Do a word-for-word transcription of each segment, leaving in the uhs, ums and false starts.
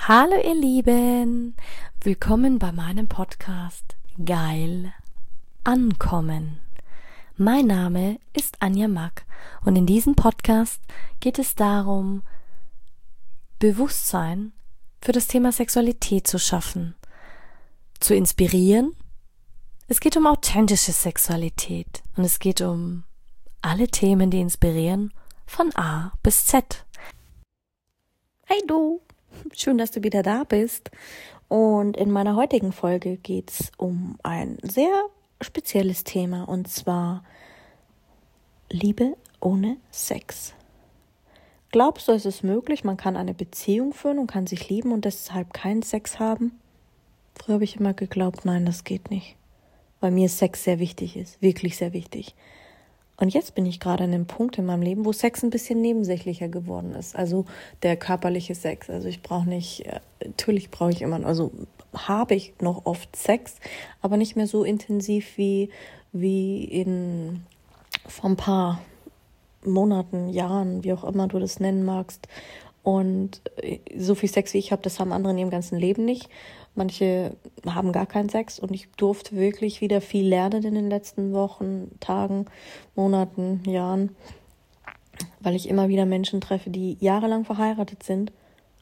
Hallo ihr Lieben, willkommen bei meinem Podcast Geil Ankommen. Mein Name ist Anja Mack und in diesem Podcast geht es darum, Bewusstsein für das Thema Sexualität zu schaffen, zu inspirieren. Es geht um authentische Sexualität und es geht um alle Themen, die inspirieren, von A bis Z. Hey du! Schön, dass du wieder da bist. Und in meiner heutigen Folge geht es um ein sehr spezielles Thema, und zwar Liebe ohne Sex. Glaubst du, es ist möglich, man kann eine Beziehung führen und kann sich lieben und deshalb keinen Sex haben? Früher habe ich immer geglaubt, nein, das geht nicht. Weil mir Sex sehr wichtig ist, wirklich sehr wichtig. Und jetzt bin ich gerade an einem Punkt in meinem Leben, wo Sex ein bisschen nebensächlicher geworden ist. Also der körperliche Sex. Also ich brauche nicht, natürlich brauche ich immer, also habe ich noch oft Sex, aber nicht mehr so intensiv wie, wie in vor ein paar Monaten, Jahren, wie auch immer du das nennen magst. Und so viel Sex wie ich habe, das haben andere in ihrem ganzen Leben nicht. Manche haben gar keinen Sex und ich durfte wirklich wieder viel lernen in den letzten Wochen, Tagen, Monaten, Jahren, weil ich immer wieder Menschen treffe, die jahrelang verheiratet sind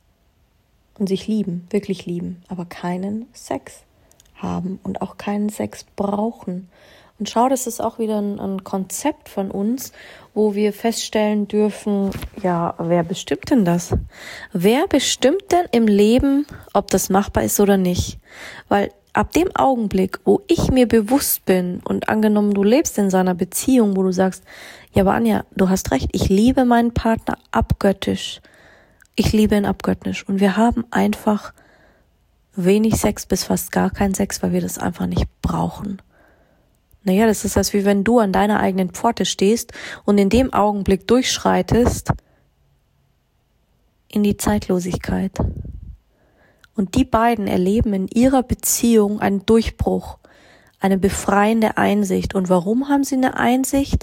und sich lieben, wirklich lieben, aber keinen Sex haben und auch keinen Sex brauchen. Und schau, das ist auch wieder ein, ein Konzept von uns, wo wir feststellen dürfen, ja, wer bestimmt denn das? Wer bestimmt denn im Leben, ob das machbar ist oder nicht? Weil ab dem Augenblick, wo ich mir bewusst bin und angenommen, du lebst in so einer Beziehung, wo du sagst, ja, aber Anja, du hast recht, ich liebe meinen Partner abgöttisch. Ich liebe ihn abgöttisch. Und wir haben einfach wenig Sex bis fast gar keinen Sex, weil wir das einfach nicht brauchen. Naja, das ist das, wie wenn du an deiner eigenen Pforte stehst und in dem Augenblick durchschreitest in die Zeitlosigkeit. Und die beiden erleben in ihrer Beziehung einen Durchbruch, eine befreiende Einsicht. Und warum haben sie eine Einsicht?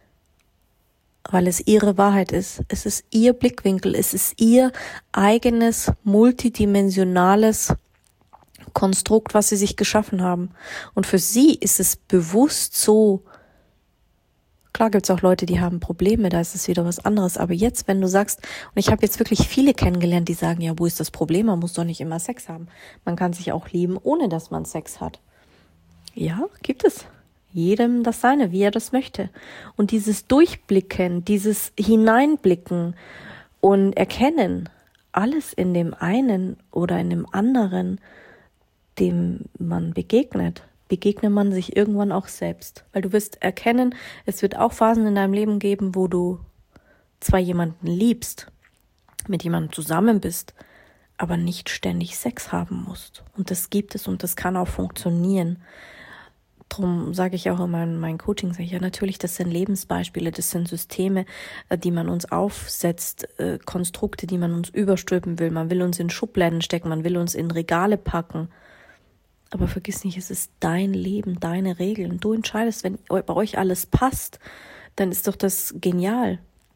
Weil es ihre Wahrheit ist. Es ist ihr Blickwinkel, es ist ihr eigenes, multidimensionales Konstrukt, was sie sich geschaffen haben. Und für sie ist es bewusst so, klar gibt es auch Leute, die haben Probleme, da ist es wieder was anderes, aber jetzt, wenn du sagst, und ich habe jetzt wirklich viele kennengelernt, die sagen, ja, wo ist das Problem? Man muss doch nicht immer Sex haben. Man kann sich auch lieben, ohne dass man Sex hat. Ja, gibt es. Jedem das Seine, wie er das möchte. Und dieses Durchblicken, dieses Hineinblicken und Erkennen, alles in dem einen oder in dem anderen, dem man begegnet, begegnet man sich irgendwann auch selbst. Weil du wirst erkennen, es wird auch Phasen in deinem Leben geben, wo du zwar jemanden liebst, mit jemandem zusammen bist, aber nicht ständig Sex haben musst. Und das gibt es und das kann auch funktionieren. Drum sage ich auch immer in meinen Coachings, ja natürlich, das sind Lebensbeispiele, das sind Systeme, die man uns aufsetzt, Konstrukte, die man uns überstülpen will. Man will uns in Schubladen stecken, man will uns in Regale packen. Aber vergiss nicht, es ist dein Leben, deine Regeln. Du entscheidest, wenn bei euch alles passt, dann ist doch das genial.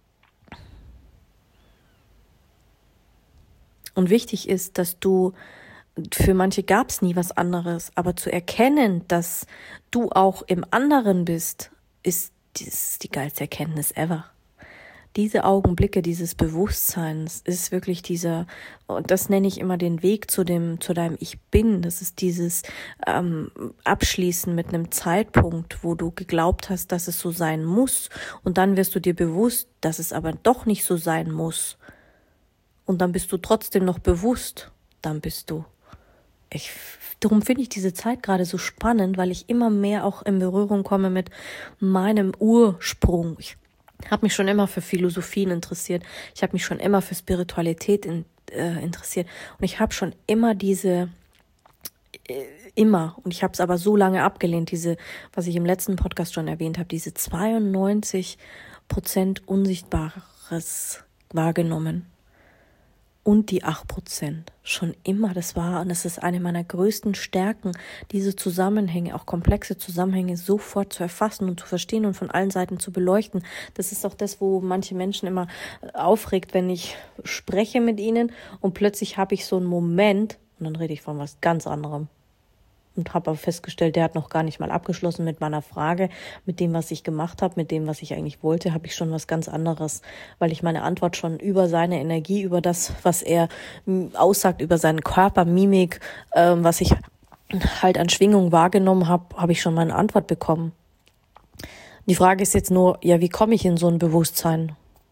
Und wichtig ist, dass du, für manche gab es nie was anderes, aber zu erkennen, dass du auch im anderen bist, ist, ist die geilste Erkenntnis ever. Diese Augenblicke, dieses Bewusstseins ist wirklich dieser, und das nenne ich immer den Weg zu dem, zu deinem Ich Bin. Das ist dieses ähm, Abschließen mit einem Zeitpunkt, wo du geglaubt hast, dass es so sein muss. Und dann wirst du dir bewusst, dass es aber doch nicht so sein muss. Und dann bist du trotzdem noch bewusst. Dann bist du. Ich, darum finde ich diese Zeit gerade so spannend, weil ich immer mehr auch in Berührung komme mit meinem Ursprung. Ich habe mich schon immer für Philosophien interessiert. Ich habe mich schon immer für Spiritualität in, äh, interessiert. Und ich habe schon immer diese, äh, immer, und ich habe es aber so lange abgelehnt, diese, was ich im letzten Podcast schon erwähnt habe, diese zweiundneunzig Prozent Unsichtbares wahrgenommen. und die acht Prozent. Schon immer, das war, und das ist eine meiner größten Stärken, diese Zusammenhänge, auch komplexe Zusammenhänge sofort zu erfassen und zu verstehen und von allen Seiten zu beleuchten. Das ist auch das, wo manche Menschen immer aufregt, wenn ich spreche mit ihnen und plötzlich habe ich so einen Moment und dann rede ich von was ganz anderem. Und habe aber festgestellt, der hat noch gar nicht mal abgeschlossen mit meiner Frage, mit dem, was ich gemacht habe, mit dem, was ich eigentlich wollte, habe ich schon was ganz anderes, weil ich meine Antwort schon über seine Energie, über das, was er aussagt, über seinen Körper, Mimik, ähm, was ich halt an Schwingung wahrgenommen habe, habe ich schon meine Antwort bekommen. Die Frage ist jetzt nur, ja, wie komme ich in so ein Bewusstsein?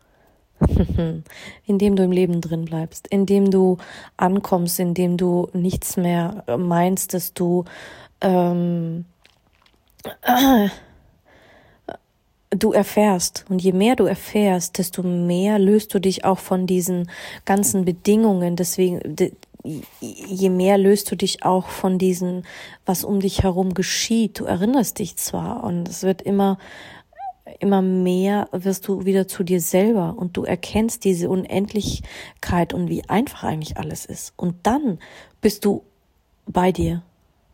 Indem du im Leben drin bleibst, indem du ankommst, indem du nichts mehr meinst, dass du ähm, äh, du erfährst. Und je mehr du erfährst, desto mehr löst du dich auch von diesen ganzen Bedingungen. Deswegen, de, je mehr löst du dich auch von diesen, was um dich herum geschieht. Du erinnerst dich zwar und es wird immer immer mehr wirst du wieder zu dir selber und du erkennst diese Unendlichkeit und wie einfach eigentlich alles ist. Und dann bist du bei dir.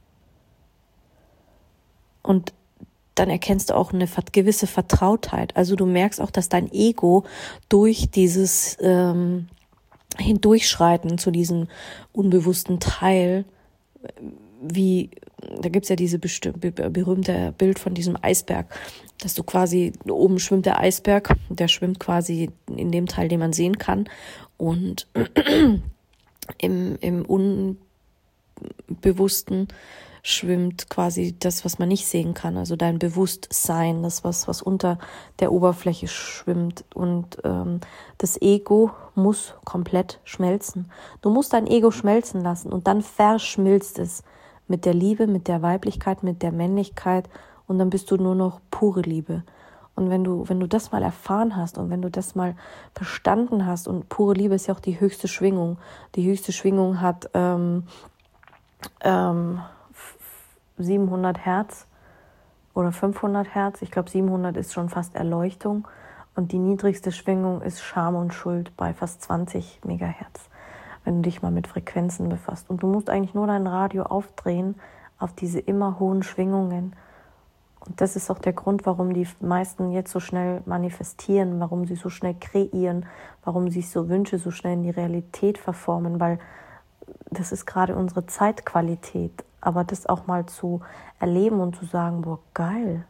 Und dann erkennst du auch eine gewisse Vertrautheit. Also du merkst auch, dass dein Ego durch dieses ähm, Hindurchschreiten zu diesem unbewussten Teil, wie, da gibt's ja diese bestimmte, berühmte Bild von diesem Eisberg, dass du quasi, oben schwimmt der Eisberg, der schwimmt quasi in dem Teil, den man sehen kann, und im, im Unbewussten schwimmt quasi das, was man nicht sehen kann, also dein Bewusstsein, das, was, was unter der Oberfläche schwimmt. Und ähm, das Ego muss komplett schmelzen. Du musst dein Ego schmelzen lassen und dann verschmilzt es mit der Liebe, mit der Weiblichkeit, mit der Männlichkeit, und dann bist du nur noch pure Liebe. Und wenn du, wenn du das mal erfahren hast und wenn du das mal verstanden hast, und pure Liebe ist ja auch die höchste Schwingung. Die höchste Schwingung hat ähm, ähm, siebenhundert Hertz oder fünfhundert Hertz. Ich glaube, siebenhundert ist schon fast Erleuchtung. Und die niedrigste Schwingung ist Scham und Schuld bei fast zwanzig Megahertz, wenn du dich mal mit Frequenzen befasst. Und du musst eigentlich nur dein Radio aufdrehen auf diese immer hohen Schwingungen. Und das ist auch der Grund, warum die meisten jetzt so schnell manifestieren, warum sie so schnell kreieren, warum sich so Wünsche so schnell in die Realität verformen, weil das ist gerade unsere Zeitqualität. Aber das auch mal zu erleben und zu sagen, boah, geil.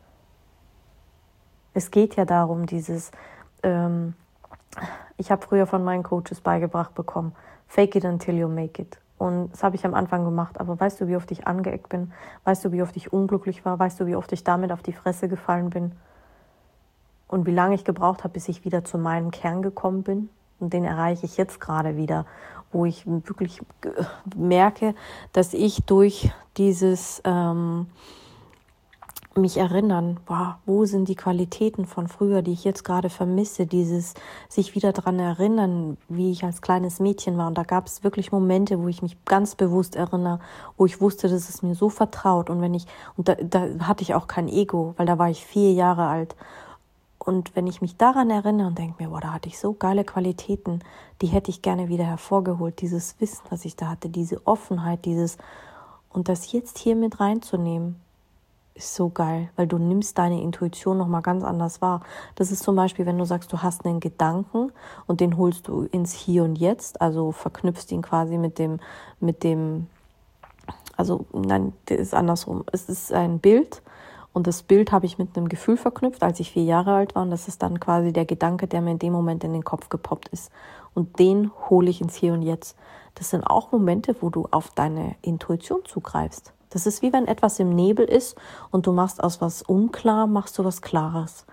Es geht ja darum, dieses, ähm, ich habe früher von meinen Coaches beigebracht bekommen, fake it until you make it. Und das habe ich am Anfang gemacht. Aber weißt du, wie oft ich angeeckt bin? Weißt du, wie oft ich unglücklich war? Weißt du, wie oft ich damit auf die Fresse gefallen bin? Und wie lange ich gebraucht habe, bis ich wieder zu meinem Kern gekommen bin? Und den erreiche ich jetzt gerade wieder, wo ich wirklich merke, dass ich durch dieses ähm, mich erinnern, wow, wo sind die Qualitäten von früher, die ich jetzt gerade vermisse, dieses sich wieder daran erinnern, wie ich als kleines Mädchen war. Und da gab es wirklich Momente, wo ich mich ganz bewusst erinnere, wo ich wusste, das ist mir so vertraut. Und wenn ich, und da, da hatte ich auch kein Ego, weil da war ich vier Jahre alt. Und wenn ich mich daran erinnere und denke mir, boah, da hatte ich so geile Qualitäten, die hätte ich gerne wieder hervorgeholt, dieses Wissen, was ich da hatte, diese Offenheit, dieses, und das jetzt hier mit reinzunehmen, ist so geil, weil du nimmst deine Intuition nochmal ganz anders wahr. Das ist zum Beispiel, wenn du sagst, du hast einen Gedanken und den holst du ins Hier und Jetzt, also verknüpfst ihn quasi mit dem, mit dem, also nein, das ist andersrum. Es ist ein Bild und das Bild habe ich mit einem Gefühl verknüpft, als ich vier Jahre alt war, und das ist dann quasi der Gedanke, der mir in dem Moment in den Kopf gepoppt ist. Und den hole ich ins Hier und Jetzt. Das sind auch Momente, wo du auf deine Intuition zugreifst. Das ist wie wenn etwas im Nebel ist und du machst aus was unklar, machst du was Klares.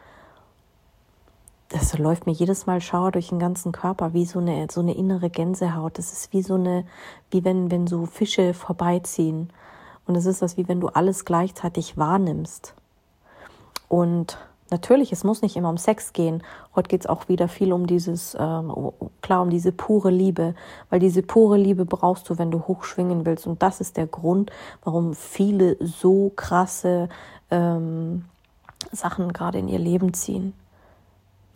Das läuft mir jedes Mal Schauer durch den ganzen Körper, wie so eine, so eine innere Gänsehaut. Das ist wie so eine, wie wenn, wenn so Fische vorbeiziehen. Und es ist das, wie wenn du alles gleichzeitig wahrnimmst. Und natürlich, es muss nicht immer um Sex gehen. Heute geht es auch wieder viel um dieses, ähm, klar, um diese pure Liebe. Weil diese pure Liebe brauchst du, wenn du hochschwingen willst. Und das ist der Grund, warum viele so krasse ähm, Sachen gerade in ihr Leben ziehen.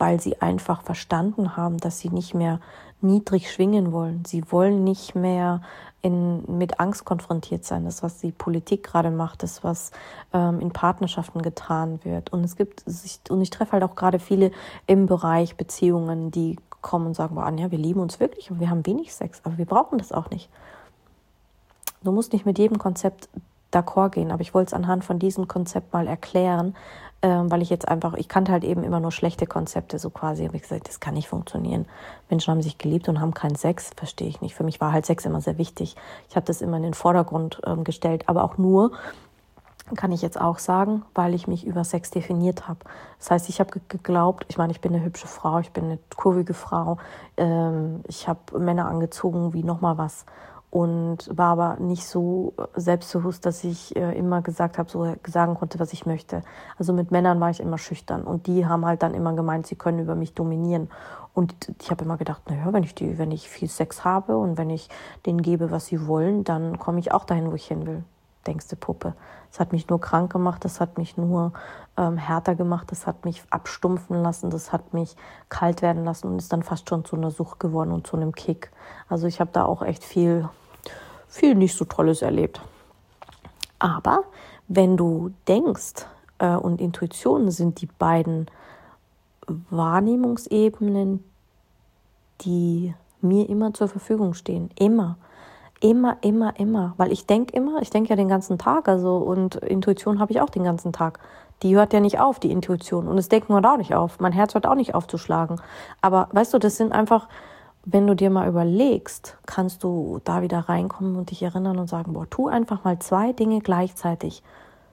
weil sie einfach verstanden haben, dass sie nicht mehr niedrig schwingen wollen. Sie wollen nicht mehr in, mit Angst konfrontiert sein. Das, was die Politik gerade macht, das, was ähm, in Partnerschaften getan wird. Und es gibt, und ich treffe halt auch gerade viele im Bereich Beziehungen, die kommen und sagen, boah, Anja, wir lieben uns wirklich und wir haben wenig Sex, aber wir brauchen das auch nicht. Du musst nicht mit jedem Konzept d'accord gehen, aber ich wollte es anhand von diesem Konzept mal erklären, ähm, weil ich jetzt einfach, ich kannte halt eben immer nur schlechte Konzepte, so quasi, habe ich gesagt, das kann nicht funktionieren. Menschen haben sich geliebt und haben keinen Sex, verstehe ich nicht. Für mich war halt Sex immer sehr wichtig. Ich habe das immer in den Vordergrund ähm, gestellt, aber auch nur, kann ich jetzt auch sagen, weil ich mich über Sex definiert habe. Das heißt, ich habe geglaubt, ich meine, ich bin eine hübsche Frau, ich bin eine kurvige Frau, ähm, ich habe Männer angezogen wie nochmal was. Und war aber nicht so selbstbewusst, dass ich äh, immer gesagt habe, so sagen konnte, was ich möchte. Also mit Männern war ich immer schüchtern und die haben halt dann immer gemeint, sie können über mich dominieren. Und ich habe immer gedacht, naja, wenn ich die, wenn ich viel Sex habe und wenn ich denen gebe, was sie wollen, dann komme ich auch dahin, wo ich hin will. Denkste Puppe. Das hat mich nur krank gemacht, das hat mich nur ähm, härter gemacht, das hat mich abstumpfen lassen, das hat mich kalt werden lassen und ist dann fast schon zu einer Sucht geworden und zu einem Kick. Also ich habe da auch echt viel viel nicht so Tolles erlebt. Aber wenn du denkst, äh, und Intuition sind die beiden Wahrnehmungsebenen, die mir immer zur Verfügung stehen. Immer. Immer, immer, immer. Weil ich denke immer, ich denke ja den ganzen Tag, also und Intuition habe ich auch den ganzen Tag. Die hört ja nicht auf, die Intuition. Und das Denken hört auch nicht auf. Mein Herz hört auch nicht auf zu schlagen. Aber weißt du, das sind einfach, wenn du dir mal überlegst, kannst du da wieder reinkommen und dich erinnern und sagen, boah, tu einfach mal zwei Dinge gleichzeitig.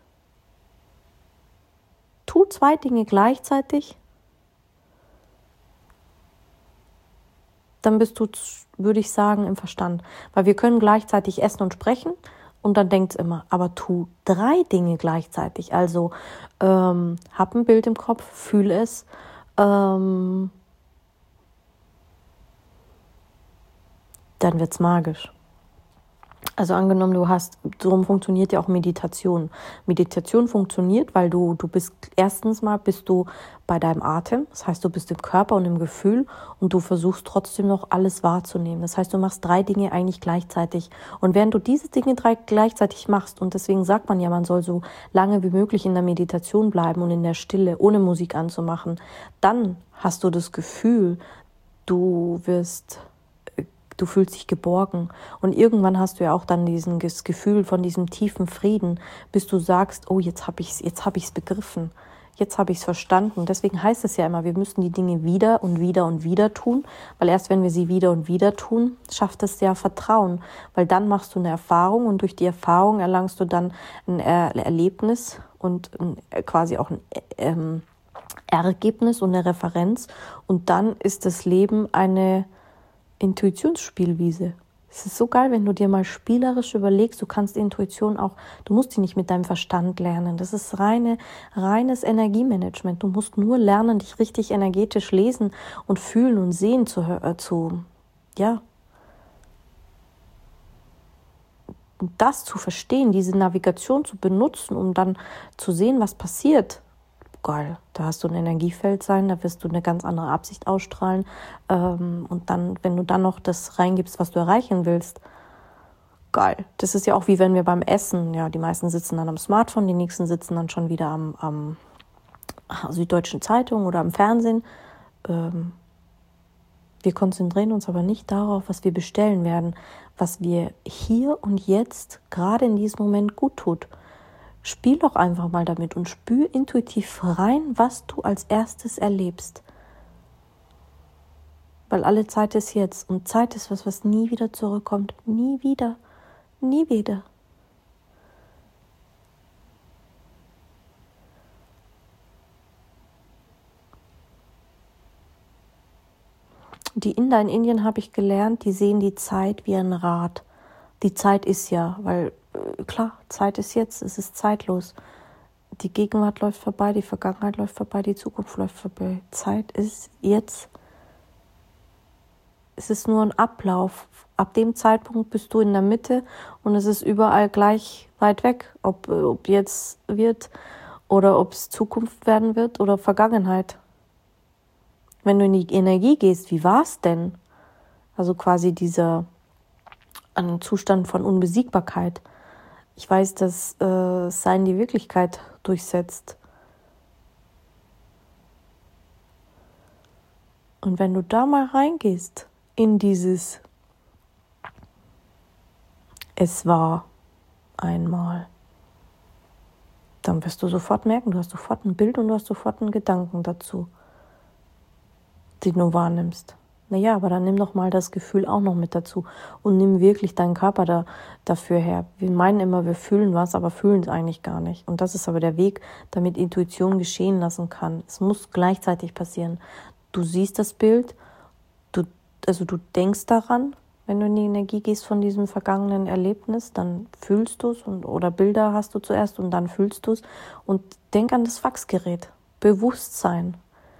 Tu zwei Dinge gleichzeitig, dann bist du, würde ich sagen, im Verstand. Weil wir können gleichzeitig essen und sprechen und dann denkt's immer, aber tu drei Dinge gleichzeitig. Also ähm, hab ein Bild im Kopf, fühl es, ähm, dann wird's magisch. Also angenommen, du hast, darum funktioniert ja auch Meditation. Meditation funktioniert, weil du, du bist, erstens mal bist du bei deinem Atem, das heißt, du bist im Körper und im Gefühl und du versuchst trotzdem noch alles wahrzunehmen. Das heißt, du machst drei Dinge eigentlich gleichzeitig. Und während du diese Dinge drei gleichzeitig machst, und deswegen sagt man ja, man soll so lange wie möglich in der Meditation bleiben und in der Stille, ohne Musik anzumachen, dann hast du das Gefühl, du wirst... Du fühlst dich geborgen und irgendwann hast du ja auch dann diesen das Gefühl von diesem tiefen Frieden, bis du sagst, oh, jetzt habe ich's, jetzt habe ich's begriffen, jetzt habe ich's verstanden. Deswegen heißt es ja immer, wir müssen die Dinge wieder und wieder und wieder tun, weil erst wenn wir sie wieder und wieder tun, schafft es ja Vertrauen, weil dann machst du eine Erfahrung und durch die Erfahrung erlangst du dann ein er- Erlebnis und ein, quasi auch ein ähm, Ergebnis und eine Referenz und dann ist das Leben eine Intuitionsspielwiese. Es ist so geil, wenn du dir mal spielerisch überlegst, du kannst Intuition auch, du musst sie nicht mit deinem Verstand lernen. Das ist reine, reines Energiemanagement. Du musst nur lernen, dich richtig energetisch lesen und fühlen und sehen zu, äh, zu ja, das zu verstehen, diese Navigation zu benutzen, um dann zu sehen, was passiert. Geil, da hast du ein Energiefeld sein, da wirst du eine ganz andere Absicht ausstrahlen ähm, und dann, wenn du dann noch das reingibst, was du erreichen willst, geil. Das ist ja auch wie wenn wir beim Essen, ja, die meisten sitzen dann am Smartphone, die nächsten sitzen dann schon wieder am, am Süddeutschen Zeitung oder am Fernsehen. Ähm, wir konzentrieren uns aber nicht darauf, was wir bestellen werden, was wir hier und jetzt gerade in diesem Moment gut tut. Spiel doch einfach mal damit und spür intuitiv rein, was du als erstes erlebst. Weil alle Zeit ist jetzt und Zeit ist was, was nie wieder zurückkommt. Nie wieder. Nie wieder. Die Inder in Indien habe ich gelernt, die sehen die Zeit wie ein Rad. Die Zeit ist ja, weil klar, Zeit ist jetzt, es ist zeitlos. Die Gegenwart läuft vorbei, die Vergangenheit läuft vorbei, die Zukunft läuft vorbei. Zeit ist jetzt. Es ist nur ein Ablauf. Ab dem Zeitpunkt bist du in der Mitte und es ist überall gleich weit weg, ob, ob jetzt wird oder ob es Zukunft werden wird oder Vergangenheit. Wenn du in die Energie gehst, wie war's denn? Also quasi dieser ein Zustand von Unbesiegbarkeit. Ich weiß, dass äh, Sein die Wirklichkeit durchsetzt. Und wenn du da mal reingehst in dieses Es war einmal, dann wirst du sofort merken, du hast sofort ein Bild und du hast sofort einen Gedanken dazu, den du wahrnimmst. Naja, aber dann nimm doch mal das Gefühl auch noch mit dazu und nimm wirklich deinen Körper da, dafür her. Wir meinen immer, wir fühlen was, aber fühlen es eigentlich gar nicht. Und das ist aber der Weg, damit Intuition geschehen lassen kann. Es muss gleichzeitig passieren. Du siehst das Bild, du, also du denkst daran, wenn du in die Energie gehst von diesem vergangenen Erlebnis, dann fühlst du es und oder Bilder hast du zuerst und dann fühlst du es. Und denk an das Faxgerät. Bewusstsein.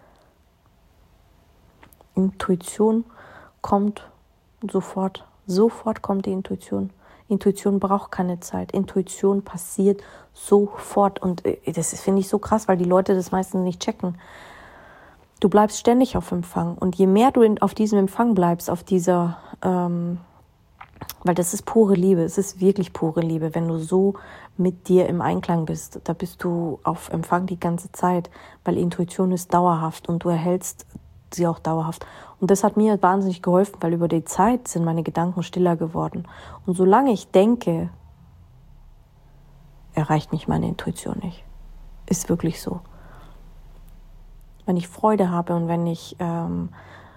Intuition kommt sofort. Sofort kommt die Intuition. Intuition braucht keine Zeit. Intuition passiert sofort. Und das finde ich so krass, weil die Leute das meistens nicht checken. Du bleibst ständig auf Empfang. Und je mehr du in, auf diesem Empfang bleibst, auf dieser, ähm, weil das ist pure Liebe, es ist wirklich pure Liebe, wenn du so mit dir im Einklang bist. Da bist du auf Empfang die ganze Zeit, weil Intuition ist dauerhaft und du erhältst sie auch dauerhaft. Und das hat mir wahnsinnig geholfen, weil über die Zeit sind meine Gedanken stiller geworden. Und solange ich denke, erreicht mich meine Intuition nicht. Ist wirklich so. Wenn ich Freude habe und wenn ich ähm,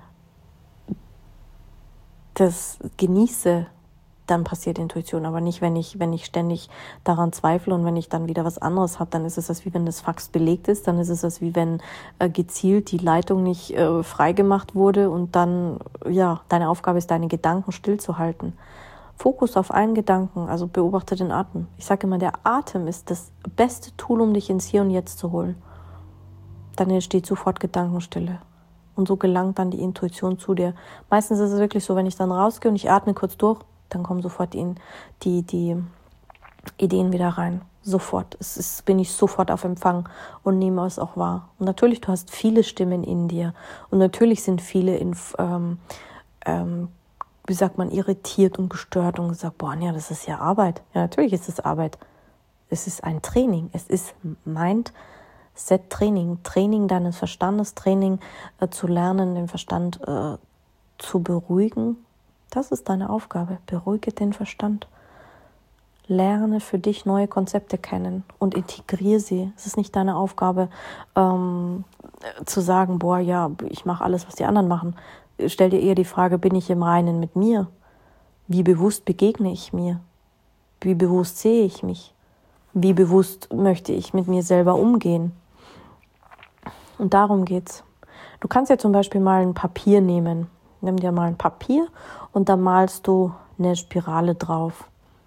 das genieße, dann passiert Intuition, aber nicht, wenn ich, wenn ich ständig daran zweifle und wenn ich dann wieder was anderes habe, dann ist es das wie wenn das Fax belegt ist, dann ist es das wie wenn äh, gezielt die Leitung nicht äh, freigemacht wurde und dann, ja, deine Aufgabe ist, deine Gedanken stillzuhalten. Fokus auf einen Gedanken, also beobachte den Atem. Ich sage immer, der Atem ist das beste Tool, um dich ins Hier und Jetzt zu holen. Dann entsteht sofort Gedankenstille. Und so gelangt dann die Intuition zu dir. Meistens ist es wirklich so, wenn ich dann rausgehe und ich atme kurz durch, dann kommen sofort die, die, die Ideen wieder rein. Sofort. Es ist, bin ich sofort auf Empfang und nehme es auch wahr. Und natürlich, du hast viele Stimmen in dir. Und natürlich sind viele, in, ähm, ähm, wie sagt man, irritiert und gestört und gesagt, boah, ja, das ist ja Arbeit. Ja, natürlich ist es Arbeit. Es ist ein Training. Es ist Mindset-Training. Training deines Verstandes, Training äh, zu lernen, den Verstand äh, zu beruhigen. Das ist deine Aufgabe. Beruhige den Verstand. Lerne für dich neue Konzepte kennen und integriere sie. Es ist nicht deine Aufgabe, ähm, zu sagen, boah, ja, ich mache alles, was die anderen machen. Stell dir eher die Frage, bin ich im Reinen mit mir? Wie bewusst begegne ich mir? Wie bewusst sehe ich mich? Wie bewusst möchte ich mit mir selber umgehen? Und darum geht's. Du kannst ja zum Beispiel mal ein Papier nehmen. Nimm dir mal ein Papier und da malst du eine Spirale drauf.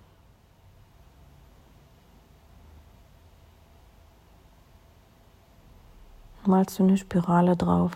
Malst du eine Spirale drauf.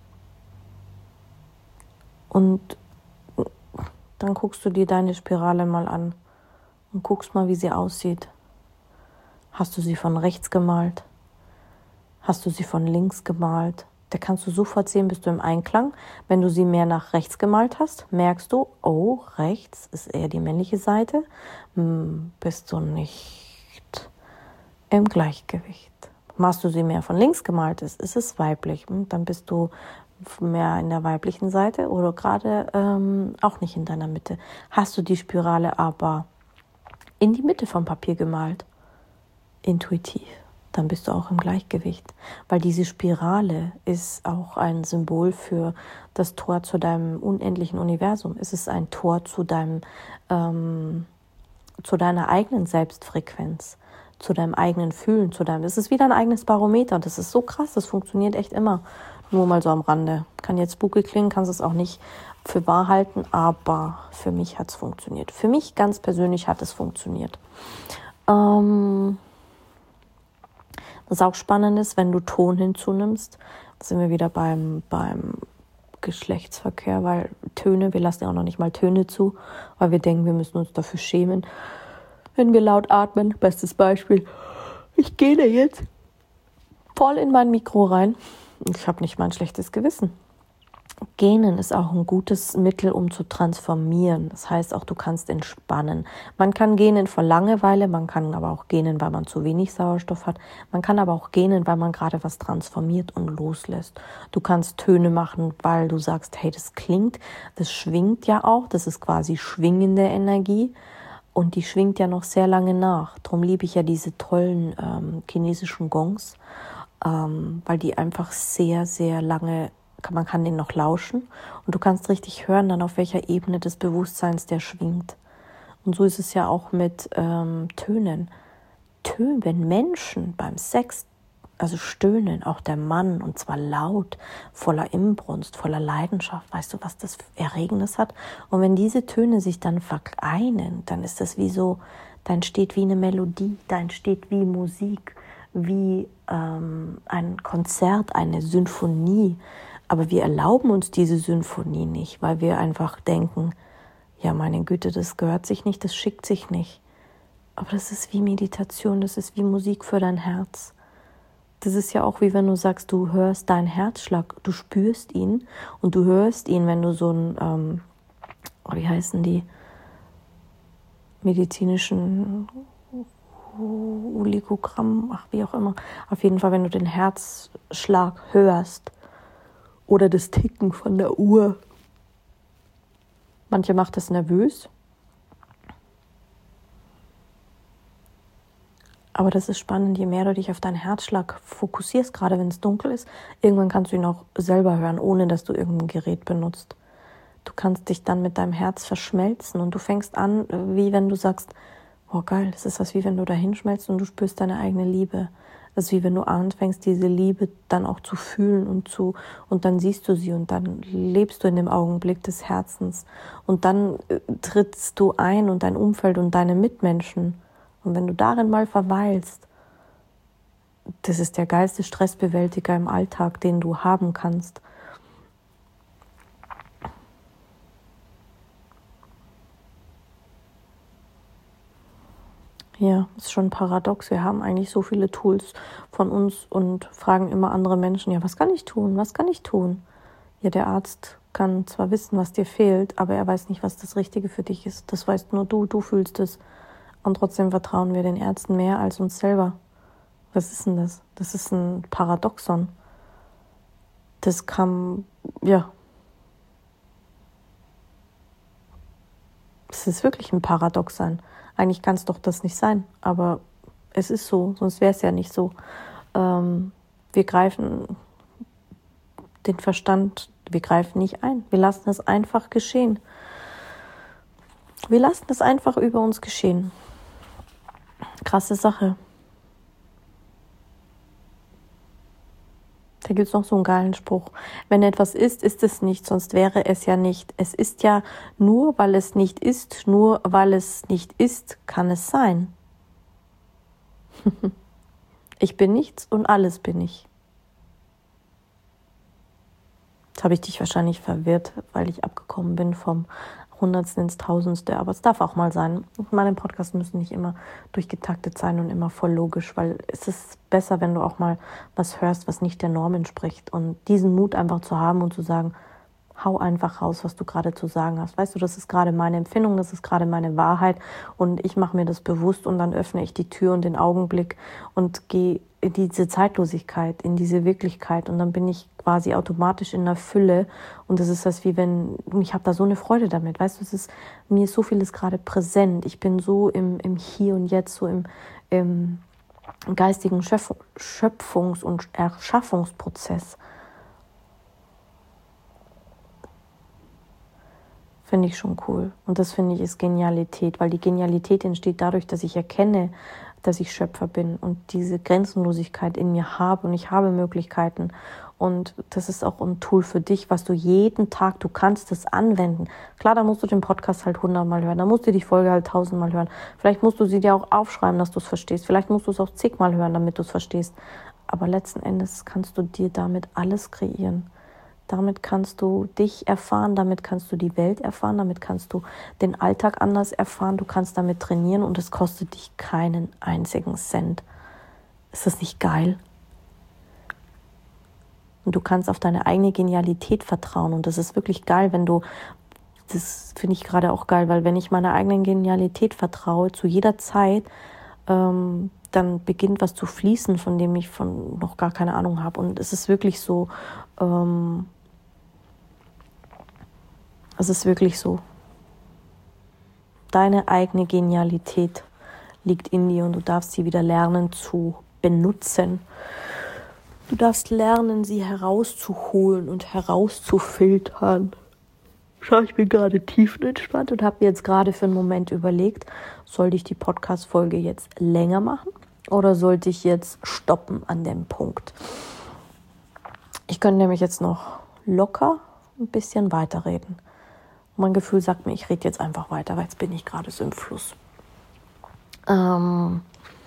Und dann guckst du dir deine Spirale mal an und guckst mal, wie sie aussieht. Hast du sie von rechts gemalt? Hast du sie von links gemalt? Da kannst du sofort sehen, bist du im Einklang. Wenn du sie mehr nach rechts gemalt hast, merkst du, oh, rechts ist eher die männliche Seite, hm, bist du nicht im Gleichgewicht. Machst du sie mehr von links gemalt, ist, ist es weiblich, hm, dann bist du mehr in der weiblichen Seite oder gerade ähm, auch nicht in deiner Mitte. Hast du die Spirale aber in die Mitte vom Papier gemalt, intuitiv, dann bist du auch im Gleichgewicht. Weil diese Spirale ist auch ein Symbol für das Tor zu deinem unendlichen Universum. Es ist ein Tor zu deinem, ähm, zu deiner eigenen Selbstfrequenz, zu deinem eigenen Fühlen, zu deinem. Es ist wie dein eigenes Barometer. Das ist so krass, das funktioniert echt immer. Nur mal so am Rande. Kann jetzt spooky klingen, kannst es auch nicht für wahr halten, aber für mich hat es funktioniert. Für mich ganz persönlich hat es funktioniert. Ähm... Was auch spannend ist, wenn du Ton hinzunimmst, sind wir wieder beim, beim Geschlechtsverkehr, weil Töne, wir lassen ja auch noch nicht mal Töne zu, weil wir denken, wir müssen uns dafür schämen, wenn wir laut atmen. Bestes Beispiel, ich gehe da jetzt voll in mein Mikro rein und ich habe nicht mal ein schlechtes Gewissen. Gähnen ist auch ein gutes Mittel, um zu transformieren. Das heißt auch, du kannst entspannen. Man kann gähnen vor Langeweile, man kann aber auch gähnen, weil man zu wenig Sauerstoff hat. Man kann aber auch gähnen, weil man gerade was transformiert und loslässt. Du kannst Töne machen, weil du sagst, hey, das klingt, das schwingt ja auch. Das ist quasi schwingende Energie und die schwingt ja noch sehr lange nach. Darum liebe ich ja diese tollen ähm, chinesischen Gongs, ähm, weil die einfach sehr, sehr lange man kann den noch lauschen und du kannst richtig hören, dann auf welcher Ebene des Bewusstseins der schwingt. Und so ist es ja auch mit ähm, Tönen. Tönen, wenn Menschen beim Sex, also stöhnen, auch der Mann, und zwar laut, voller Inbrunst, voller Leidenschaft, weißt du, was das Erregendes hat? Und wenn diese Töne sich dann vereinen, dann ist das wie so, da entsteht wie eine Melodie, da entsteht wie Musik, wie ähm, ein Konzert, eine Sinfonie. Aber wir erlauben uns diese Symphonie nicht, weil wir einfach denken, ja, meine Güte, das gehört sich nicht, das schickt sich nicht. Aber das ist wie Meditation, das ist wie Musik für dein Herz. Das ist ja auch wie wenn du sagst, du hörst deinen Herzschlag, du spürst ihn und du hörst ihn, wenn du so ein, ähm, wie heißen die, medizinischen Oligogramm, ach wie auch immer, auf jeden Fall, wenn du den Herzschlag hörst, oder das Ticken von der Uhr. Manche macht das nervös. Aber das ist spannend, je mehr du dich auf deinen Herzschlag fokussierst, gerade wenn es dunkel ist, irgendwann kannst du ihn auch selber hören, ohne dass du irgendein Gerät benutzt. Du kannst dich dann mit deinem Herz verschmelzen und du fängst an, wie wenn du sagst, oh geil, das ist was wie wenn du da hinschmelzt und du spürst deine eigene Liebe. Das ist wie wenn du anfängst, diese Liebe dann auch zu fühlen und zu, und dann siehst du sie und dann lebst du in dem Augenblick des Herzens und dann äh, trittst du ein und dein Umfeld und deine Mitmenschen. Und wenn du darin mal verweilst, das ist der geilste Stressbewältiger im Alltag, den du haben kannst. Ja, ist schon paradox. Wir haben eigentlich so viele Tools von uns und fragen immer andere Menschen, ja, was kann ich tun? Was kann ich tun? Ja, der Arzt kann zwar wissen, was dir fehlt, aber er weiß nicht, was das Richtige für dich ist. Das weißt nur du, du fühlst es. Und trotzdem vertrauen wir den Ärzten mehr als uns selber. Was ist denn das? Das ist ein Paradoxon. Das kann, ja, es ist wirklich ein Paradoxon. Eigentlich kann es doch das nicht sein, aber es ist so, sonst wäre es ja nicht so. Ähm, wir greifen den Verstand, wir greifen nicht ein. Wir lassen es einfach geschehen. Wir lassen es einfach über uns geschehen. Krasse Sache. Da gibt es noch so einen geilen Spruch. Wenn etwas ist, ist es nicht, sonst wäre es ja nicht. Es ist ja nur, weil es nicht ist, nur weil es nicht ist, kann es sein. Ich bin nichts und alles bin ich. Jetzt habe ich dich wahrscheinlich verwirrt, weil ich abgekommen bin vom Hundertsten ins Tausendste, aber es darf auch mal sein. Meine Podcasts müssen nicht immer durchgetaktet sein und immer voll logisch, weil es ist besser, wenn du auch mal was hörst, was nicht der Norm entspricht und diesen Mut einfach zu haben und zu sagen, hau einfach raus, was du gerade zu sagen hast. Weißt du, das ist gerade meine Empfindung, das ist gerade meine Wahrheit und ich mache mir das bewusst und dann öffne ich die Tür und den Augenblick und gehe in diese Zeitlosigkeit, in diese Wirklichkeit und dann bin ich quasi automatisch in der Fülle und das ist das wie wenn, ich habe da so eine Freude damit, weißt du, es ist, mir ist so vieles gerade präsent, ich bin so im, im Hier und Jetzt, so im, im geistigen Schöpf- Schöpfungs- und Erschaffungsprozess. Finde ich schon cool. Und das finde ich ist Genialität, weil die Genialität entsteht dadurch, dass ich erkenne, dass ich Schöpfer bin und diese Grenzenlosigkeit in mir habe und ich habe Möglichkeiten. Und das ist auch ein Tool für dich, was du jeden Tag, du kannst es anwenden. Klar, da musst du den Podcast halt hundertmal hören, da musst du die Folge halt tausendmal hören. Vielleicht musst du sie dir auch aufschreiben, dass du es verstehst. Vielleicht musst du es auch zigmal hören, damit du es verstehst. Aber letzten Endes kannst du dir damit alles kreieren. Damit kannst du dich erfahren, damit kannst du die Welt erfahren, damit kannst du den Alltag anders erfahren, du kannst damit trainieren und es kostet dich keinen einzigen Cent. Ist das nicht geil? Und du kannst auf deine eigene Genialität vertrauen. Und das ist wirklich geil, wenn du, das finde ich gerade auch geil, weil wenn ich meiner eigenen Genialität vertraue, zu jeder Zeit, ähm, dann beginnt was zu fließen, von dem ich von noch gar keine Ahnung habe. Und es ist wirklich so, ähm, es ist wirklich so. Deine eigene Genialität liegt in dir und du darfst sie wieder lernen zu benutzen. Du darfst lernen, sie herauszuholen und herauszufiltern. Schau, ich bin gerade tiefenentspannt und habe mir jetzt gerade für einen Moment überlegt, sollte ich die Podcast-Folge jetzt länger machen oder sollte ich jetzt stoppen an dem Punkt? Ich könnte nämlich jetzt noch locker ein bisschen weiterreden. Mein Gefühl sagt mir, ich rede jetzt einfach weiter, weil jetzt bin ich gerade so im Fluss. Ähm,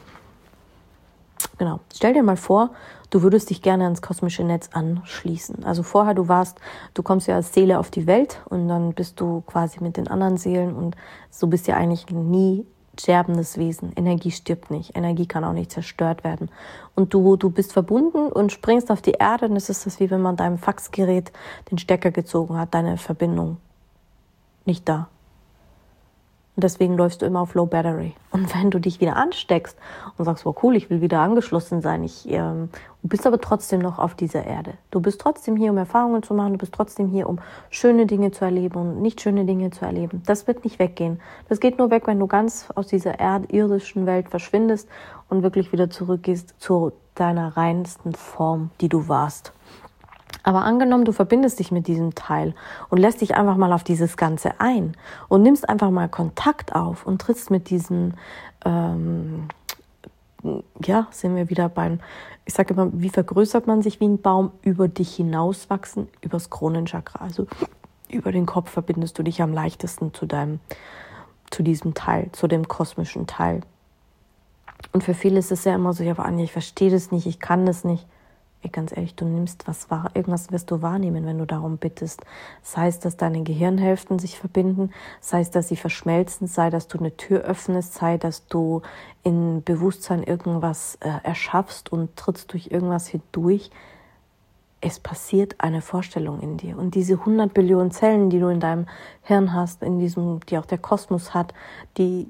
genau. Stell dir mal vor, du würdest dich gerne ans kosmische Netz anschließen. Also vorher, du warst, du kommst ja als Seele auf die Welt und dann bist du quasi mit den anderen Seelen und so bist ja eigentlich nie sterbendes Wesen. Energie stirbt nicht. Energie kann auch nicht zerstört werden. Und du, du bist verbunden und springst auf die Erde und es ist das, wie wenn man deinem Faxgerät den Stecker gezogen hat, deine Verbindung nicht da. Und deswegen läufst du immer auf Low Battery. Und wenn du dich wieder ansteckst und sagst, wow, cool, ich will wieder angeschlossen sein, ich, ähm, du bist aber trotzdem noch auf dieser Erde. Du bist trotzdem hier, um Erfahrungen zu machen, du bist trotzdem hier, um schöne Dinge zu erleben und nicht schöne Dinge zu erleben. Das wird nicht weggehen. Das geht nur weg, wenn du ganz aus dieser erdirdischen Welt verschwindest und wirklich wieder zurückgehst zu deiner reinsten Form, die du warst. Aber angenommen, du verbindest dich mit diesem Teil und lässt dich einfach mal auf dieses Ganze ein und nimmst einfach mal Kontakt auf und trittst mit diesem, ähm, ja, sind wir wieder beim, ich sage immer, wie vergrößert man sich wie ein Baum, über dich hinauswachsen, übers Kronenchakra. Also über den Kopf verbindest du dich am leichtesten zu deinem, zu diesem Teil, zu dem kosmischen Teil. Und für viele ist es ja immer so, ja, aber Anja, ich verstehe das nicht, ich kann das nicht. Ey, ganz ehrlich, du nimmst was wahr, irgendwas wirst du wahrnehmen, wenn du darum bittest. Sei es, dass deine Gehirnhälften sich verbinden, sei es, dass sie verschmelzen, sei, dass du eine Tür öffnest, sei, dass du in Bewusstsein irgendwas äh, erschaffst und trittst durch irgendwas hindurch. Es passiert eine Vorstellung in dir. Und diese hundert Billionen Zellen, die du in deinem Hirn hast, in diesem, die auch der Kosmos hat, die,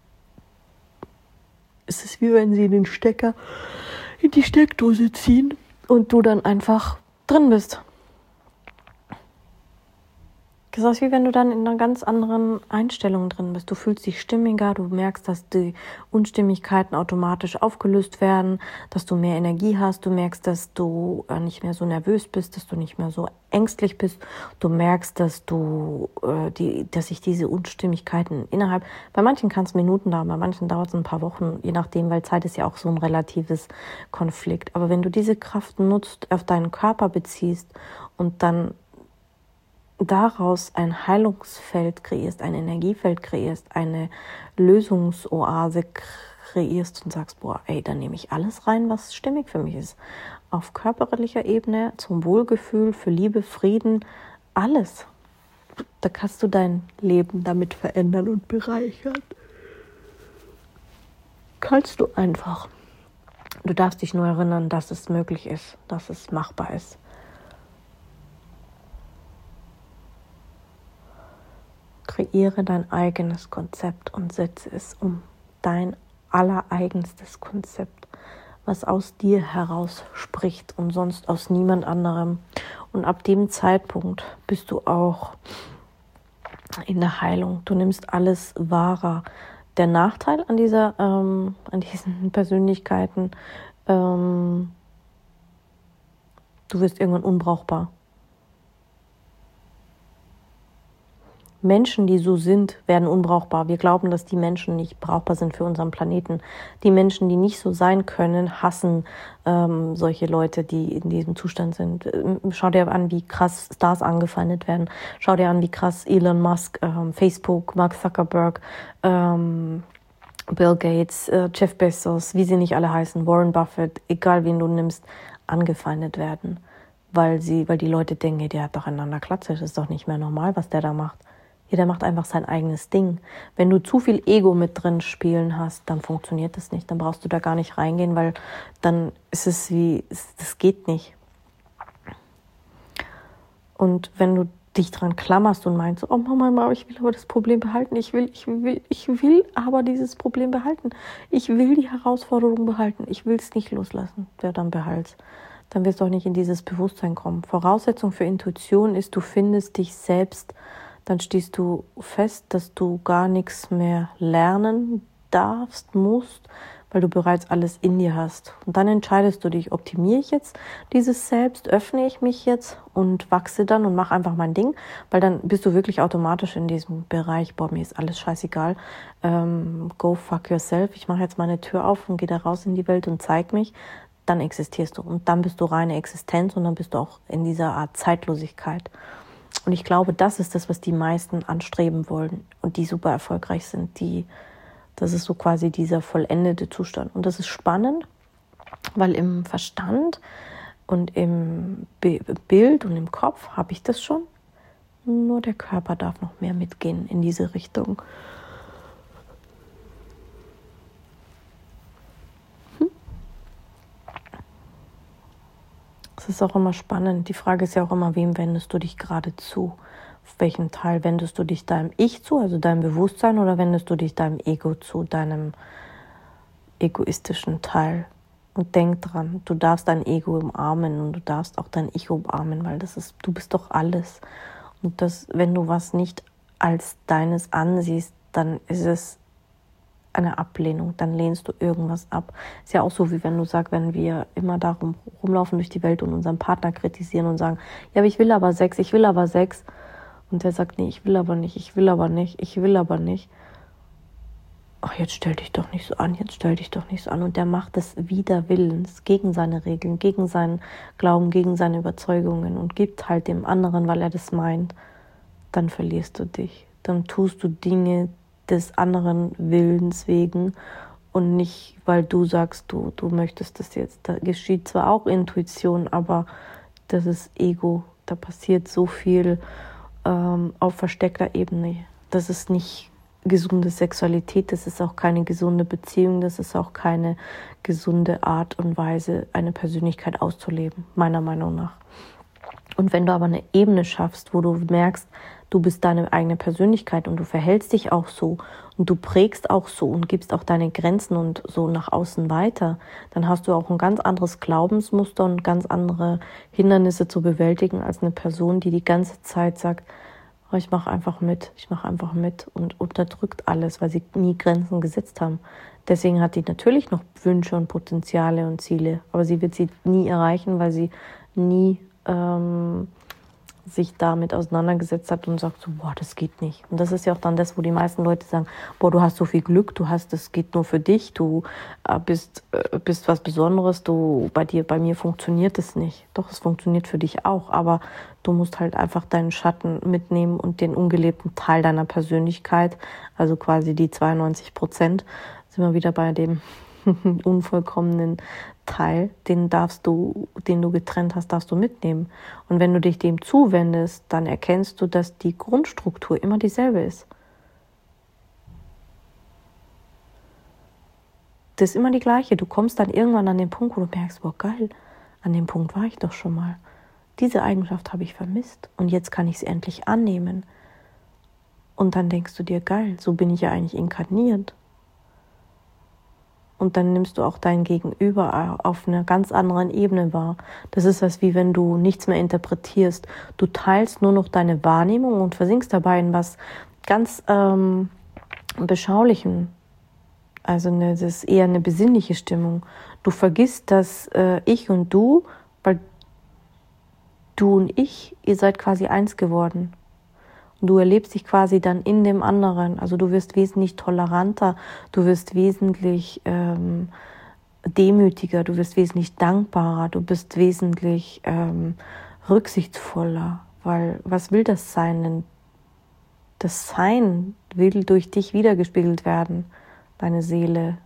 es ist wie wenn sie den Stecker in die Steckdose ziehen und du dann einfach drin bist. Das ist wie wenn du dann in einer ganz anderen Einstellung drin bist. Du fühlst dich stimmiger, du merkst, dass die Unstimmigkeiten automatisch aufgelöst werden, dass du mehr Energie hast, du merkst, dass du nicht mehr so nervös bist, dass du nicht mehr so ängstlich bist. Du merkst, dass du äh, die, dass sich diese Unstimmigkeiten innerhalb, bei manchen kann es Minuten dauern, bei manchen dauert es ein paar Wochen, je nachdem, weil Zeit ist ja auch so ein relatives Konflikt. Aber wenn du diese Kraft nutzt, auf deinen Körper beziehst und dann daraus ein Heilungsfeld kreierst, ein Energiefeld kreierst, eine Lösungsoase kreierst und sagst, boah, ey, dann nehme ich alles rein, was stimmig für mich ist. Auf körperlicher Ebene, zum Wohlgefühl, für Liebe, Frieden, alles. Da kannst du dein Leben damit verändern und bereichern. Kannst du einfach. Du darfst dich nur erinnern, dass es möglich ist, dass es machbar ist. Kreiere dein eigenes Konzept und setze es um. Dein allereigenstes Konzept, was aus dir heraus spricht und sonst aus niemand anderem. Und ab dem Zeitpunkt bist du auch in der Heilung. Du nimmst alles wahrer. Der Nachteil an dieser, ähm, an diesen Persönlichkeiten, ähm, du wirst irgendwann unbrauchbar. Menschen, die so sind, werden unbrauchbar. Wir glauben, dass die Menschen nicht brauchbar sind für unseren Planeten. Die Menschen, die nicht so sein können, hassen ähm, solche Leute, die in diesem Zustand sind. Schau dir an, wie krass Stars angefeindet werden. Schau dir an, wie krass Elon Musk, ähm, Facebook, Mark Zuckerberg, ähm, Bill Gates, äh, Jeff Bezos, wie sie nicht alle heißen, Warren Buffett, egal wen du nimmst, angefeindet werden. Weil sie, weil die Leute denken, der hat doch einander Klatze, das ist doch nicht mehr normal, was der da macht. Jeder macht einfach sein eigenes Ding. Wenn du zu viel Ego mit drin spielen hast, dann funktioniert das nicht. Dann brauchst du da gar nicht reingehen, weil dann ist es wie, das geht nicht. Und wenn du dich dran klammerst und meinst, oh Mama, Mama, ich will aber das Problem behalten, ich will, ich will, ich will aber dieses Problem behalten, ich will die Herausforderung behalten, ich will es nicht loslassen, ja, dann behalt's. Dann wirst du auch nicht in dieses Bewusstsein kommen. Voraussetzung für Intuition ist, du findest dich selbst, dann stehst du fest, dass du gar nichts mehr lernen darfst, musst, weil du bereits alles in dir hast. Und dann entscheidest du dich, optimiere ich jetzt dieses Selbst, öffne ich mich jetzt und wachse dann und mache einfach mein Ding, weil dann bist du wirklich automatisch in diesem Bereich, boah, mir ist alles scheißegal, ähm, go fuck yourself, ich mache jetzt meine Tür auf und gehe da raus in die Welt und zeig mich, dann existierst du und dann bist du reine Existenz und dann bist du auch in dieser Art Zeitlosigkeit. Und ich glaube, das ist das, was die meisten anstreben wollen und die super erfolgreich sind, die das ist so quasi dieser vollendete Zustand. Und das ist spannend, weil im Verstand und im Bild und im Kopf habe ich das schon. Nur der Körper darf noch mehr mitgehen in diese Richtung. Hm. Es ist auch immer spannend. Die Frage ist ja auch immer, wem wendest du dich gerade zu? Auf welchen Teil wendest du dich deinem Ich zu, also deinem Bewusstsein, oder wendest du dich deinem Ego zu, deinem egoistischen Teil? Und denk dran, du darfst dein Ego umarmen und du darfst auch dein Ich umarmen, weil das ist, du bist doch alles. Und das, wenn du was nicht als deines ansiehst, dann ist es eine Ablehnung, dann lehnst du irgendwas ab. Ist ja auch so, wie wenn du sagst, wenn wir immer darum rumlaufen durch die Welt und unseren Partner kritisieren und sagen, ja, aber ich will aber Sex, ich will aber Sex. Und der sagt, nee, ich will aber nicht, ich will aber nicht, ich will aber nicht. Ach, jetzt stell dich doch nicht so an, jetzt stell dich doch nicht so an. Und der macht es wider Willens, gegen seine Regeln, gegen seinen Glauben, gegen seine Überzeugungen und gibt halt dem anderen, weil er das meint. Dann verlierst du dich. Dann tust du Dinge des anderen Willens wegen und nicht, weil du sagst, du, du möchtest das jetzt. Da geschieht zwar auch Intuition, aber das ist Ego. Da passiert so viel auf versteckter Ebene. Das ist nicht gesunde Sexualität, das ist auch keine gesunde Beziehung, das ist auch keine gesunde Art und Weise, eine Persönlichkeit auszuleben, meiner Meinung nach. Und wenn du aber eine Ebene schaffst, wo du merkst, du bist deine eigene Persönlichkeit und du verhältst dich auch so und du prägst auch so und gibst auch deine Grenzen und so nach außen weiter, dann hast du auch ein ganz anderes Glaubensmuster und ganz andere Hindernisse zu bewältigen als eine Person, die die ganze Zeit sagt, oh, ich mache einfach mit, ich mache einfach mit und unterdrückt alles, weil sie nie Grenzen gesetzt haben. Deswegen hat die natürlich noch Wünsche und Potenziale und Ziele, aber sie wird sie nie erreichen, weil sie nie ähm, sich damit auseinandergesetzt hat und sagt so, boah, das geht nicht. Und das ist ja auch dann das, wo die meisten Leute sagen, boah, du hast so viel Glück, du hast, das geht nur für dich, du äh, bist, äh, bist was Besonderes, du, bei dir, bei mir funktioniert es nicht. Doch, es funktioniert für dich auch, aber du musst halt einfach deinen Schatten mitnehmen und den ungelebten Teil deiner Persönlichkeit, also quasi die zweiundneunzig Prozent, sind wir wieder bei dem unvollkommenen Teil, den darfst du, den du getrennt hast, darfst du mitnehmen. Und wenn du dich dem zuwendest, dann erkennst du, dass die Grundstruktur immer dieselbe ist. Das ist immer die gleiche. Du kommst dann irgendwann an den Punkt, wo du merkst, boah, geil, an dem Punkt war ich doch schon mal. Diese Eigenschaft habe ich vermisst und jetzt kann ich sie endlich annehmen. Und dann denkst du dir, geil, so bin ich ja eigentlich inkarniert. Und dann nimmst du auch dein Gegenüber auf einer ganz anderen Ebene wahr. Das ist das, wie wenn du nichts mehr interpretierst. Du teilst nur noch deine Wahrnehmung und versinkst dabei in was ganz ähm, Beschaulichem. Also eine, das ist eher eine besinnliche Stimmung. Du vergisst, dass äh, ich und du, weil du und ich, ihr seid quasi eins geworden. Du erlebst dich quasi dann in dem anderen. Also du wirst wesentlich toleranter, du wirst wesentlich ähm, demütiger, du wirst wesentlich dankbarer, du bist wesentlich ähm, rücksichtsvoller. Weil was will das Sein denn? Das Sein will durch dich wiedergespiegelt werden, deine Seele.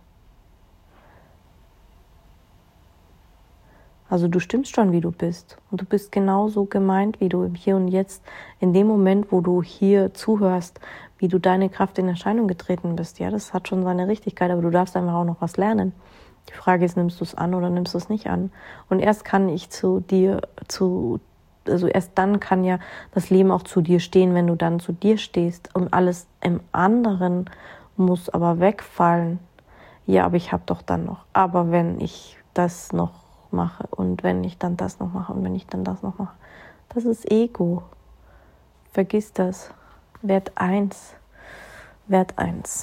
Also du stimmst schon, wie du bist. Und du bist genauso gemeint, wie du im Hier und Jetzt, in dem Moment, wo du hier zuhörst, wie du deine Kraft in Erscheinung getreten bist. Ja, das hat schon seine Richtigkeit, aber du darfst einfach auch noch was lernen. Die Frage ist, nimmst du es an oder nimmst du es nicht an? Und erst kann ich zu dir, zu also erst dann kann ja das Leben auch zu dir stehen, wenn du dann zu dir stehst. Und alles im anderen muss aber wegfallen. Ja, aber ich habe doch dann noch. Aber wenn ich das noch mache und wenn ich dann das noch mache und wenn ich dann das noch mache, das ist Ego. Vergiss das. Wert eins. Wert eins.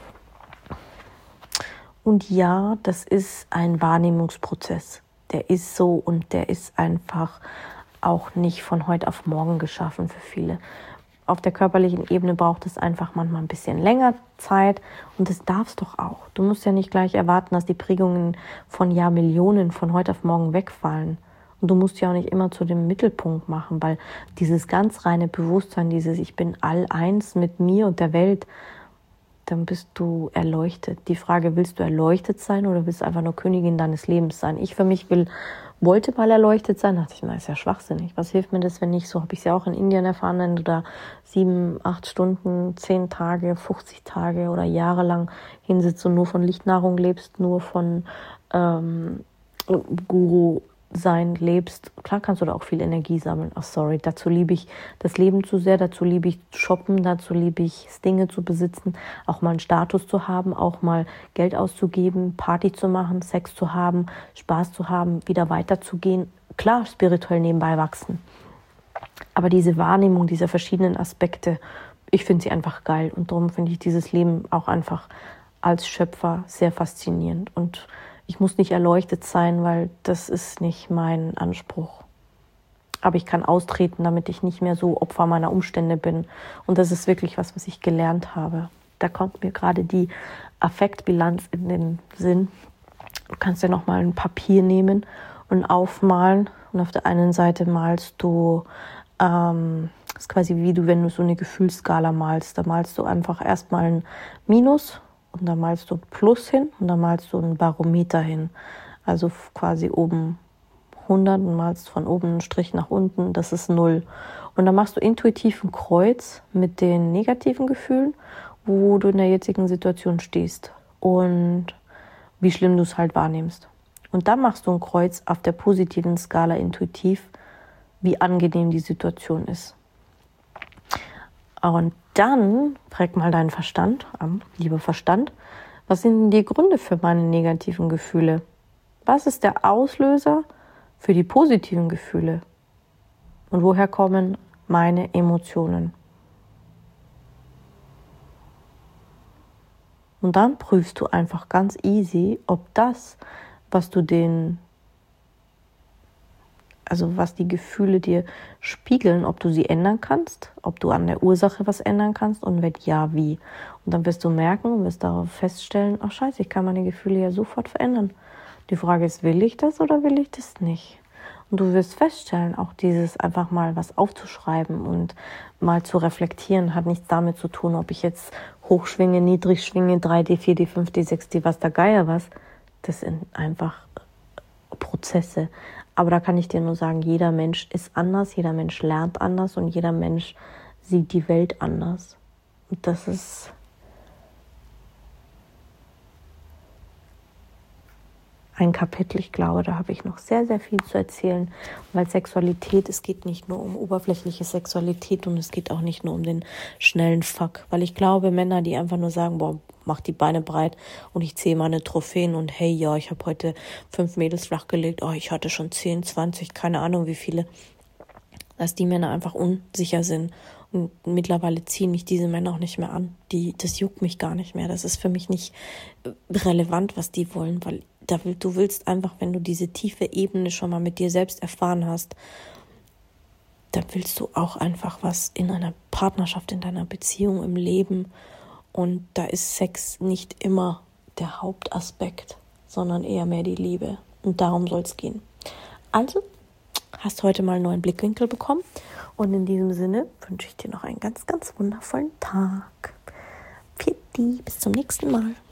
Und ja, das ist ein Wahrnehmungsprozess. Der ist so und der ist einfach auch nicht von heute auf morgen geschaffen für viele. Auf der körperlichen Ebene braucht es einfach manchmal ein bisschen länger Zeit und das darf es doch auch. Du musst ja nicht gleich erwarten, dass die Prägungen von Jahrmillionen von heute auf morgen wegfallen. Und du musst ja auch nicht immer zu dem Mittelpunkt machen, weil dieses ganz reine Bewusstsein, dieses Ich bin all eins mit mir und der Welt, dann bist du erleuchtet. Die Frage, willst du erleuchtet sein oder willst du einfach nur Königin deines Lebens sein? Ich für mich will, wollte mal erleuchtet sein, dachte ich, na, ist ja schwachsinnig. Was hilft mir das, wenn nicht? So habe ich es ja auch in Indien erfahren, wenn du da sieben, acht Stunden, zehn Tage, fünfzig Tage oder jahrelang hinsitzt und nur von Lichtnahrung lebst, nur von ähm, Guru sein lebst, klar kannst du da auch viel Energie sammeln. Ach sorry, dazu liebe ich das Leben zu sehr, dazu liebe ich shoppen, dazu liebe ich Dinge zu besitzen, auch mal einen Status zu haben, auch mal Geld auszugeben, Party zu machen, Sex zu haben, Spaß zu haben, wieder weiterzugehen. Klar, spirituell nebenbei wachsen. Aber diese Wahrnehmung dieser verschiedenen Aspekte, ich finde sie einfach geil und darum finde ich dieses Leben auch einfach als Schöpfer sehr faszinierend und ich muss nicht erleuchtet sein, weil das ist nicht mein Anspruch. Aber ich kann austreten, damit ich nicht mehr so Opfer meiner Umstände bin. Und das ist wirklich was, was ich gelernt habe. Da kommt mir gerade die Affektbilanz in den Sinn. Du kannst ja nochmal ein Papier nehmen und aufmalen. Und auf der einen Seite malst du, ähm, das ist quasi wie du, wenn du so eine Gefühlsskala malst. Da malst du einfach erstmal ein Minus. Und da malst du Plus hin und da malst du ein Barometer hin. Also quasi oben hundert und malst von oben einen Strich nach unten, das ist null. Und dann machst du intuitiv ein Kreuz mit den negativen Gefühlen, wo du in der jetzigen Situation stehst und wie schlimm du es halt wahrnimmst. Und dann machst du ein Kreuz auf der positiven Skala intuitiv, wie angenehm die Situation ist. Und dann frag mal deinen Verstand, lieber Verstand, was sind denn die Gründe für meine negativen Gefühle? Was ist der Auslöser für die positiven Gefühle? Und woher kommen meine Emotionen? Und dann prüfst du einfach ganz easy, ob das, was du den Also was die Gefühle dir spiegeln, ob du sie ändern kannst, ob du an der Ursache was ändern kannst und wenn ja, wie. Und dann wirst du merken, wirst darauf feststellen, ach scheiße, ich kann meine Gefühle ja sofort verändern. Die Frage ist, will ich das oder will ich das nicht? Und du wirst feststellen, auch dieses einfach mal was aufzuschreiben und mal zu reflektieren, hat nichts damit zu tun, ob ich jetzt hoch schwinge, niedrig schwinge, drei D, vier D, fünf D, sechs D, was der Geier was. Das sind einfach Prozesse. Aber da kann ich dir nur sagen, jeder Mensch ist anders, jeder Mensch lernt anders und jeder Mensch sieht die Welt anders. Und das ist ein Kapitel, ich glaube, da habe ich noch sehr, sehr viel zu erzählen. Weil Sexualität, es geht nicht nur um oberflächliche Sexualität und es geht auch nicht nur um den schnellen Fuck. Weil ich glaube, Männer, die einfach nur sagen, boah, mach die Beine breit und ich zähle meine Trophäen und hey, ja, ich habe heute fünf Mädels flachgelegt, oh, ich hatte schon zehn, zwanzig, keine Ahnung wie viele, dass die Männer einfach unsicher sind. Und mittlerweile ziehen mich diese Männer auch nicht mehr an. Die, das juckt mich gar nicht mehr. Das ist für mich nicht relevant, was die wollen, weil da will, du willst einfach, wenn du diese tiefe Ebene schon mal mit dir selbst erfahren hast, dann willst du auch einfach was in einer Partnerschaft, in deiner Beziehung, im Leben. Und da ist Sex nicht immer der Hauptaspekt, sondern eher mehr die Liebe. Und darum soll es gehen. Also, hast heute mal einen neuen Blickwinkel bekommen. Und in diesem Sinne wünsche ich dir noch einen ganz, ganz wundervollen Tag. Pfiat, bis zum nächsten Mal.